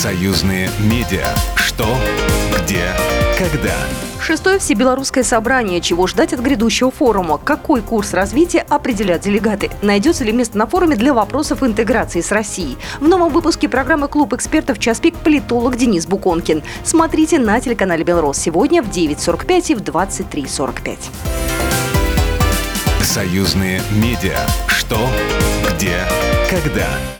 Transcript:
Союзные медиа. Что, где, когда. Шестое всебелорусское собрание. Чего ждать от грядущего форума? Какой курс развития определят делегаты? Найдется ли место на форуме для вопросов интеграции с Россией? В новом выпуске программы «Клуб экспертов. Час пик» политолог Денис Буконкин. Смотрите на телеканале «Белрос» сегодня в 9:45 и в 23:45. Союзные медиа. Что, где, когда.